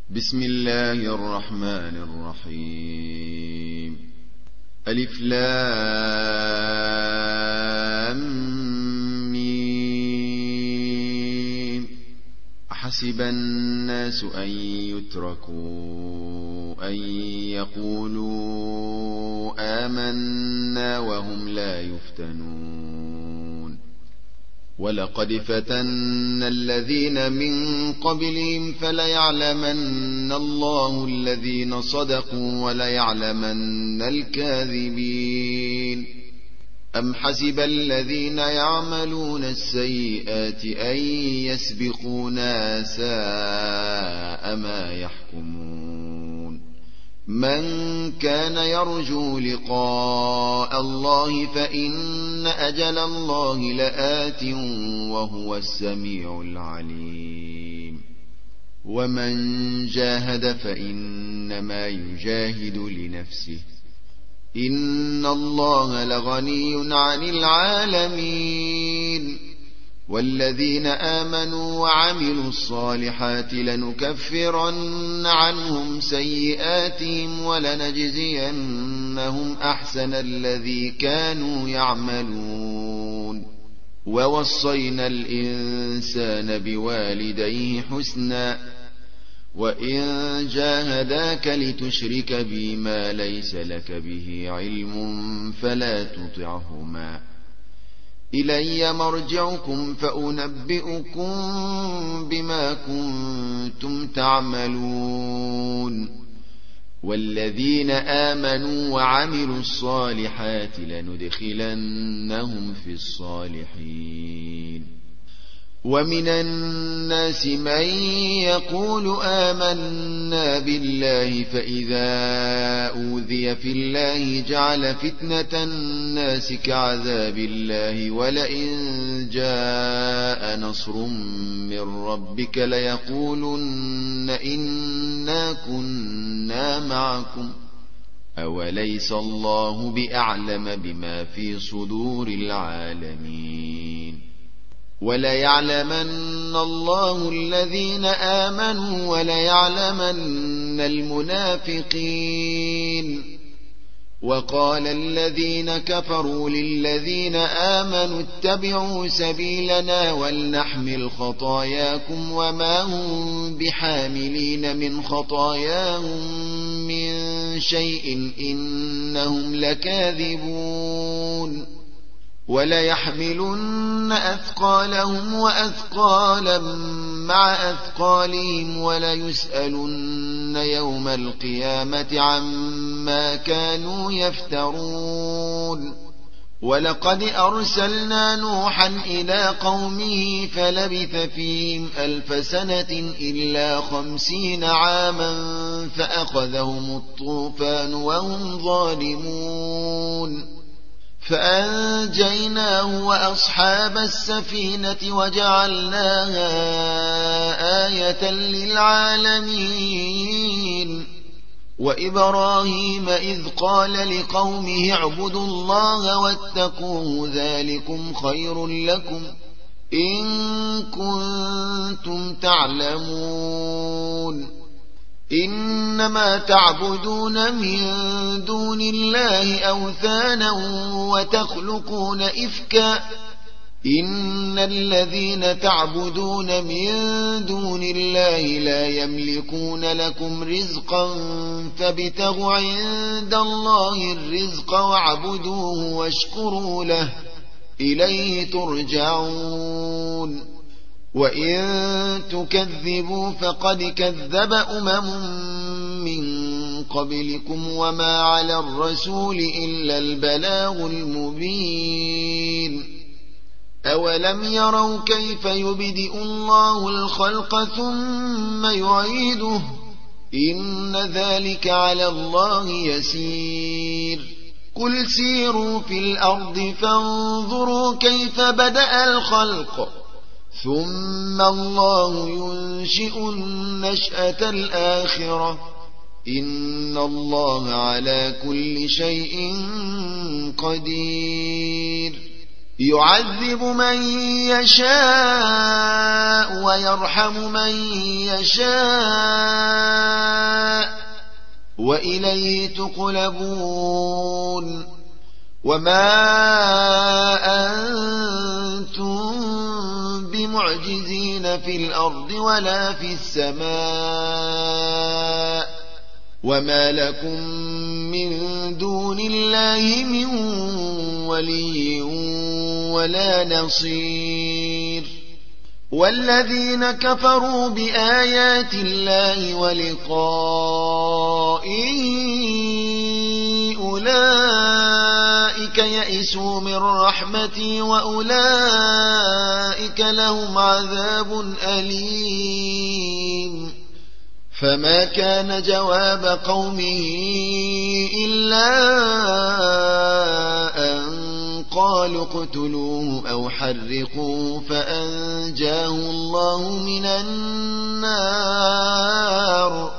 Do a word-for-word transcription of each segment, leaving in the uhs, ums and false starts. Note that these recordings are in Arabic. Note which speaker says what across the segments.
Speaker 1: بسم الله الرحمن الرحيم. ألف لام ميم. أحسب الناس أن يتركوا أن يقولوا آمنا وهم لا يفتنون. ولقد فتنا الذين من قبلهم فليعلمن الله الذين صدقوا وليعلمن الكاذبين. أم حسب الذين يعملون السيئات أن يسبقونا ساء ما يحكمون. من كان يرجو لقاء الله فإن أجل الله لآت وهو السميع العليم. ومن جاهد فإنما يجاهد لنفسه إن الله لغني عن العالمين. والذين آمنوا وعملوا الصالحات لنكفرن عنهم سيئاتهم ولنجزينهم أحسن الذي كانوا يعملون. ووصينا الإنسان بوالديه حسنا وإن جاهداك لتشرك بي ما ليس لك به علم فلا تطعهما. إلي مرجعكم فأنبئكم بما كنتم تعملون. والذين آمنوا وعملوا الصالحات لندخلنهم في الصالحين. ومن الناس من يقول آمنا بالله فإذا أوذي في الله جعل فتنة الناس كعذاب الله ولئن جاء نصر من ربك ليقولن إنا كنا معكم أوليس الله بأعلم بما في صدور العالمين. وليعلمن الله الذين آمنوا وليعلمن المنافقين. وقال الذين كفروا للذين آمنوا اتبعوا سبيلنا ولنحمل خطاياكم وما هم بحاملين من خطاياهم من شيء إنهم لكاذبون. وليحملن أثقالهم وأثقالا مع أثقالهم وليسألن يوم القيامة عما كانوا يفترون. ولقد أرسلنا نوحا إلى قومه فلبث فيهم ألف سنة إلا خمسين عاما فأخذهم الطوفان وهم ظالمون. فأنجيناه وأصحاب السفينة وجعلناها آية للعالمين. وإبراهيم إذ قال لقومه اعبدوا الله واتقوه ذلكم خير لكم إن كنتم تعلمون. إنما تعبدون من دون الله أوثانا وتخلقون إفكا إن الذين تعبدون من دون الله لا يملكون لكم رزقا فابتغوا عند الله الرزق واعبدوه واشكروا له إليه ترجعون. وإن تكذبوا فقد كذب أمم من قبلكم وما على الرسول إلا البلاغ المبين. أولم يروا كيف يبدئ الله الخلق ثم يعيده إن ذلك على الله يسير. قل سيروا في الأرض فانظروا كيف بدأ الخلق ثم الله ينشئ النشأة الآخرة إن الله على كل شيء قدير. يعذب من يشاء ويرحم من يشاء وإليه تقلبون وما أنتم بمعجزين في الأرض ولا في السماء وما لكم من دون الله من ولي ولا نصير والذين كفروا بآيات الله ولقائه أولئك يئسوا من رحمتي وأولئك لهم عذاب أليم فما كان جواب قومه إلا أن قالوا اقتلوه أو حرقوه فأنجاه الله من النار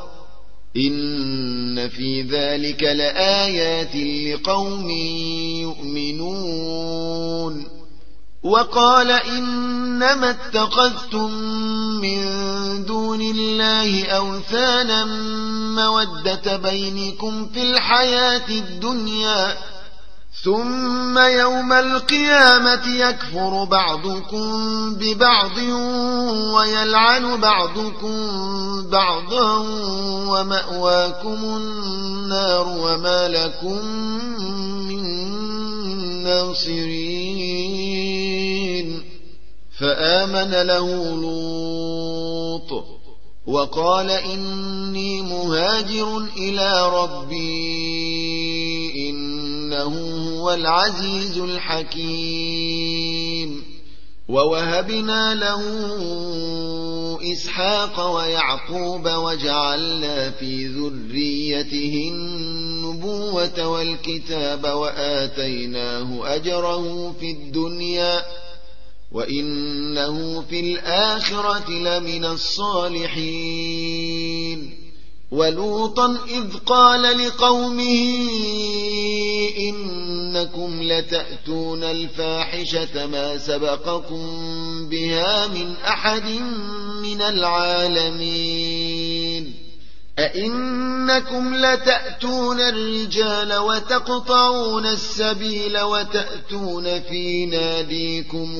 Speaker 1: إن في ذلك لآيات لقوم يؤمنون وقال إنما اتخذتم من دون الله أوثانا مودة بينكم في الحياة الدنيا ثم يوم القيامة يكفر بعضكم ببعض ويلعن بعضكم بعضا ومأواكم النار وما لكم من ناصرين فآمن له لوط وقال إني مهاجر إلى ربي إنه هو العزيز الحكيم ووهبنا له إسحاق ويعقوب وجعلنا في ذريته النبوة والكتاب وآتيناه أجره في الدنيا وإنه في الآخرة لمن الصالحين ولوطا إذ قال لقومه إنكم لتأتون الفاحشة ما سبقكم بها من أحد من العالمين أئنكم لتأتون الرجال وتقطعون السبيل وتأتون في ناديكم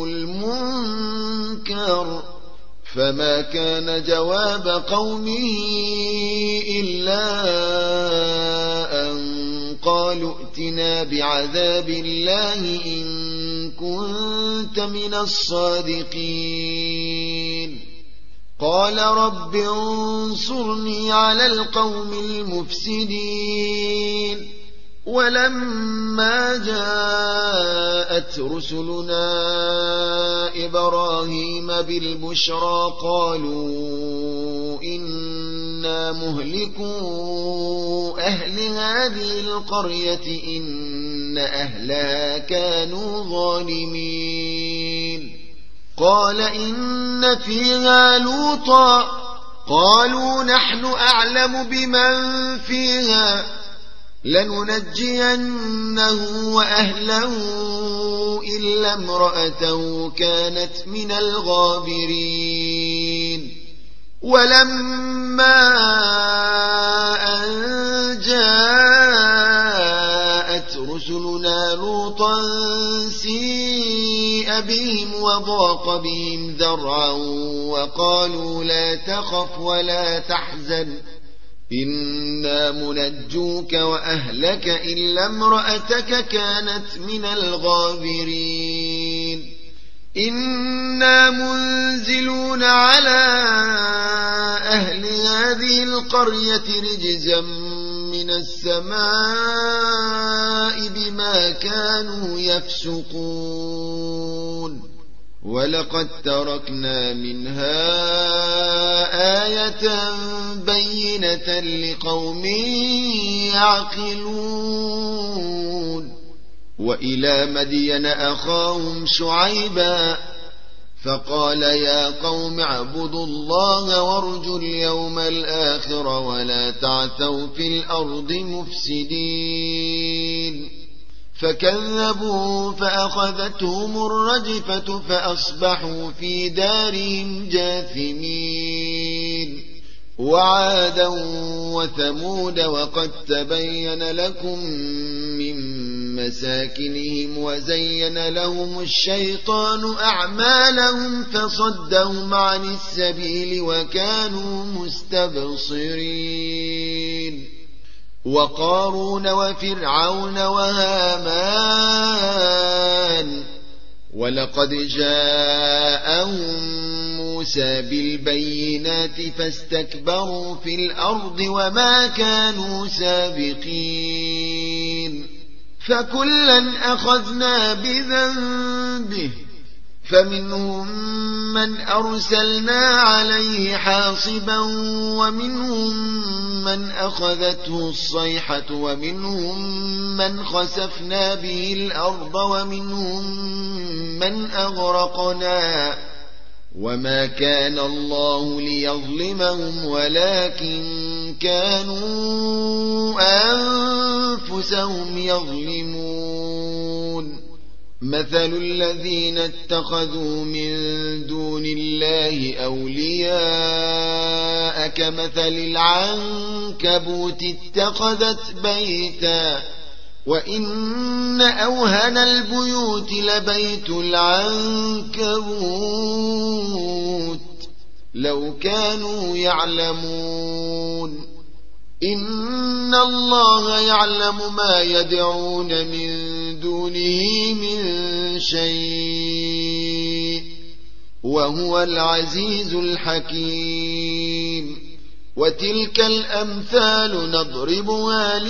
Speaker 1: المنكر فما كان جواب قومه إلا أن قالوا ائتنا بعذاب الله إن كنت من الصادقين قال رب انصرني على القوم المفسدين ولما جاءت رسلنا إبراهيم بالبشرى قالوا إنا مهلكو أهل هذه القرية إن أهلها كانوا ظالمين قال إن فيها لوطا قالوا نحن أعلم بمن فيها لننجينه وأهله إلا امرأته كانت من الغابرين ولما أن جاءت رسلنا لوطا سيء بهم وضاق بهم ذرعا وقالوا لا تخف ولا تحزن إنا منجوك وأهلك إلا امرأتك كانت من الغابرين إنا منزلون على أهل هذه القرية رجزا من السماء بما كانوا يفسقون ولقد تركنا منها آية بينة لقوم يعقلون وإلى مدين أخاهم شعيبا فقال يا قوم اعبدوا الله وارجوا اليوم الآخر ولا تعثوا في الأرض مفسدين فكذبوا فأخذتهم الرجفة فأصبحوا في دارهم جاثمين وعادا وثمود وقد تبين لكم من مساكنهم وزين لهم الشيطان أعمالهم فصدهم عن السبيل وكانوا مستبصرين وقارون وفرعون وهامان ولقد جاءهم موسى بالبينات فاستكبروا في الأرض وما كانوا سابقين فكلا أخذنا بذنبه فمنهم من أرسلنا عليه حاصبا ومنهم من أخذته الصيحة ومنهم من خسفنا به الأرض ومنهم من أغرقنا وما كان الله ليظلمهم ولكن كانوا أنفسهم يظلمون مثل الذين اتخذوا من دون الله أولياء كمثل العنكبوت اتخذت بيتا وإن أوهن البيوت لبيت العنكبوت لو كانوا يعلمون إن الله يعلم ما يدعون من دونه من شيء وهو العزيز الحكيم وتلك الأمثال نضربها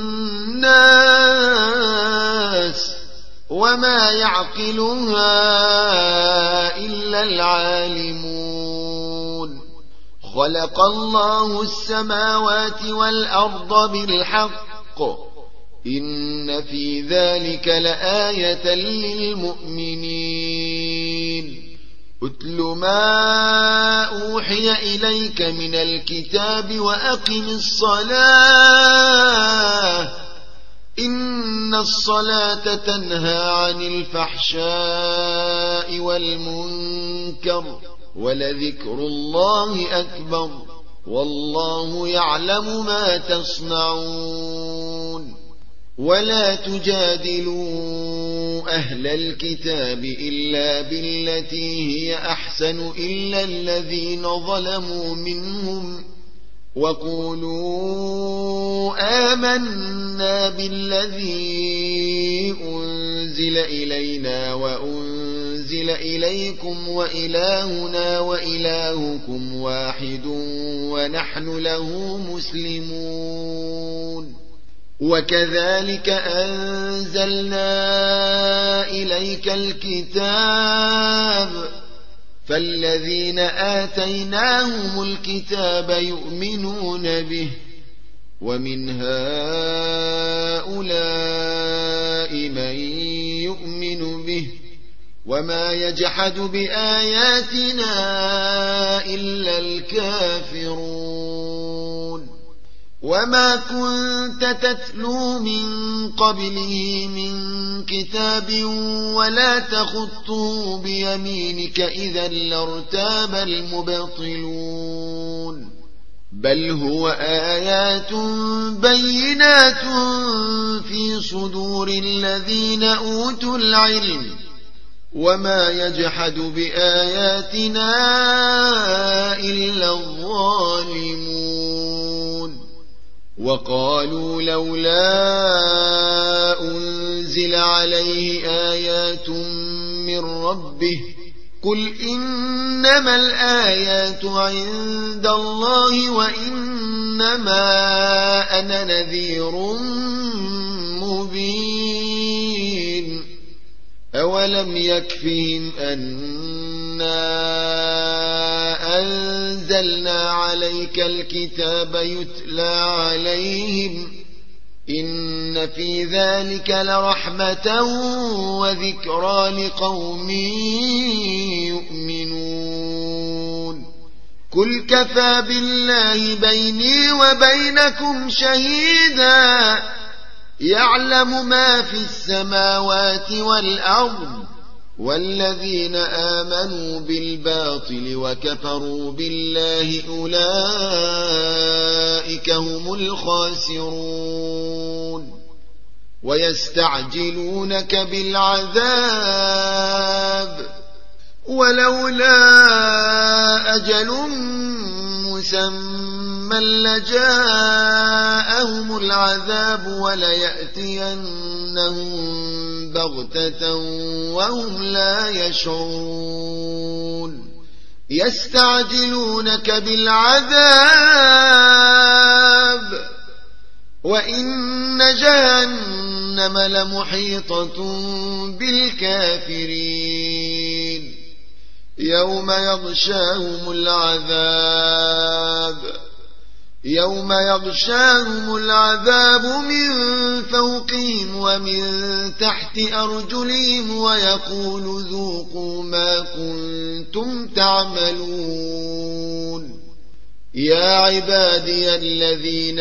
Speaker 1: للناس وما يعقلها إلا العالمون خلق الله السماوات والأرض بالحق إن في ذلك لآية للمؤمنين أتل ما أوحي إليك من الكتاب وأقم الصلاة إن الصلاة تنهى عن الفحشاء والمنكر ولذكر الله أكبر والله يعلم ما تصنعون ولا تجادلوا أهل الكتاب إلا بالتي هي أحسن إلا الذين ظلموا منهم وقولوا آمنا بالذي أنزل إلينا وأنزل إليكم وإلهنا وإلهكم واحد ونحن له مسلمون وكذلك أنزلنا إليك الكتاب فالذين آتيناهم الكتاب يؤمنون به ومن هؤلاء من يؤمن به وما يجحد بآياتنا إلا الكافرون وما كنت تتلو من قبله من كتاب ولا تخطه بيمينك إذا لارتاب المبطلون بل هو آيات بينات في صدور الذين أوتوا العلم وما يجحد بآياتنا إلا الظالمون وقالوا لولا أنزل عليه آيات من ربه قل إنما الآيات عند الله وإنما أنا نذير مبين أولم يكفهم أنا أنزلنا عليك الكتاب يتلى عليهم إن في ذلك لرحمة وذكرى لقوم يؤمنون قل كفى بالله بيني وبينكم شهيدا يعلم ما في السماوات والأرض والذين آمنوا بالباطل وكفروا بالله أولئك هم الخاسرون ويستعجلونك بالعذاب ولولا أجل مسمى لجاءهم العذاب وليأتينهم بغتة وهم لا يشعرون يستعجلونك بالعذاب وإن جهنم لمحيطة بالكافرين يوم يغشاهم العذاب يوم يغشاهم العذاب من فوقهم ومن تحت أرجلهم ويقول ذوقوا ما كنتم تعملون يا عبادي الذين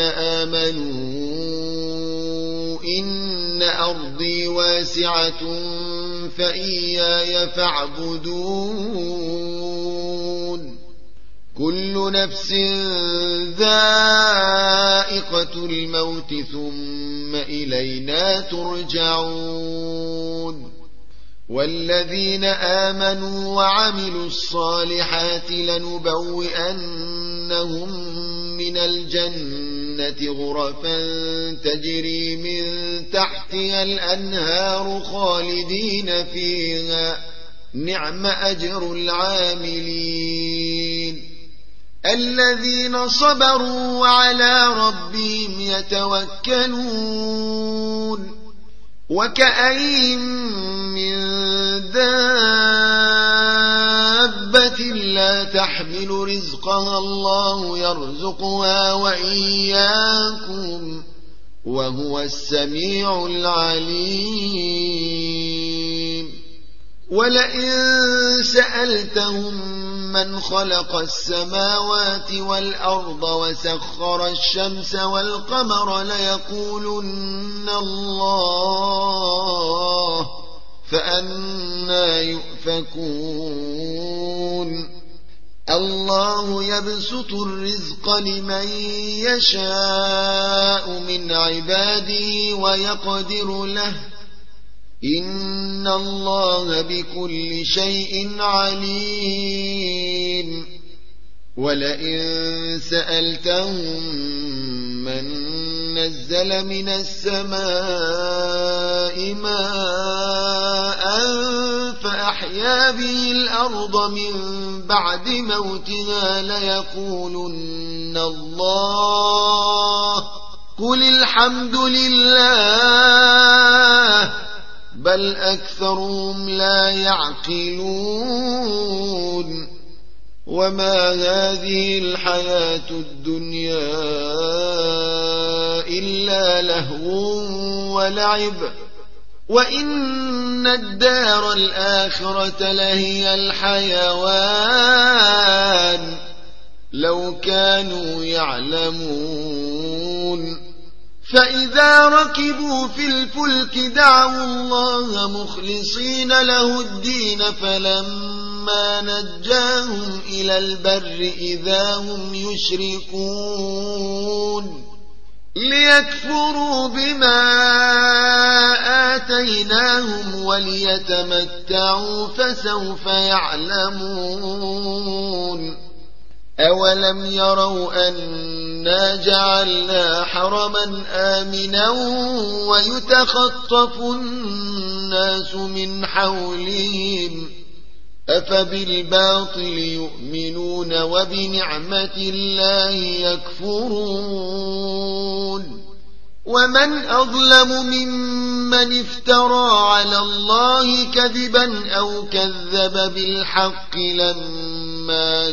Speaker 1: آمنوا إن أرضي واسعة فإياي فاعبدون كل نفس ذائقة الموت ثم إلينا ترجعون والذين آمنوا وعملوا الصالحات لنبوئنهم من الجنة غرفا تجري من تحتها الأنهار خالدين فيها نعم أجر العاملين الذين صبروا وعلى ربهم يتوكلون وكأين من دابة لا تحمل رزقها الله يرزقها وإياكم وهو السميع العليم ولئن سألتهم من خلق السماوات والأرض وسخر الشمس والقمر ليقولن الله فأنى يؤفكون الله يبسط الرزق لمن يشاء من عباده ويقدر له إن الله بكل شيء عليم ولئن سألتهم من نزل من السماء ماء فأحيا به الأرض من بعد موتها ليقولن الله قل الحمد لله بل أكثرهم لا يعقلون وما هذه الحياة الدنيا إلا لهو ولعب وإن الدار الآخرة لهي الحيوان لو كانوا يعلمون فإذا ركبوا في الفلك دعوا الله مخلصين له الدين فلما نجاهم إلى البر إذا هم يشركون ليكفروا بما آتيناهم وليتمتعوا فسوف يعلمون أولم يروا أنا جعلنا حرما آمنا ويتخطف الناس من حولهم أفبالباطل يؤمنون وبنعمة الله يكفرون ومن أظلم ممن افترى على الله كذبا أو كذب بالحق لما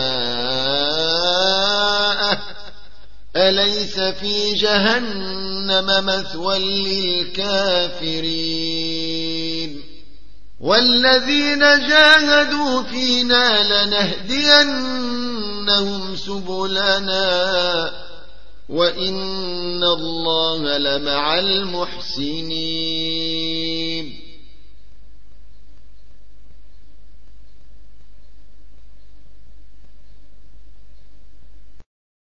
Speaker 1: جاءه أليس في جهنم مثوى للكافرين والذين جاهدوا فينا لنهدينهم سبلنا وإن الله لمع المحسنين.